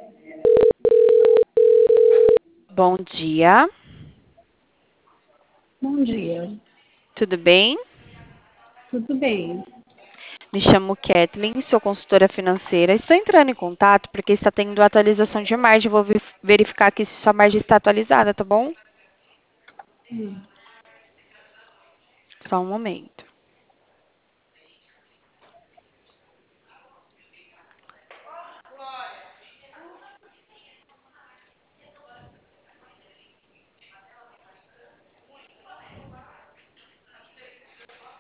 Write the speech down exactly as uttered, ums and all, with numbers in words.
Bom dia, Bom dia, tudo bem? tudo bem? Me chamo Kathleen, sou consultora financeira. Estou entrando em contato porque está tendo atualização de margem. Vou ve- verificar aqui se sua margem está atualizada, tá bom? Hum, Só um momento.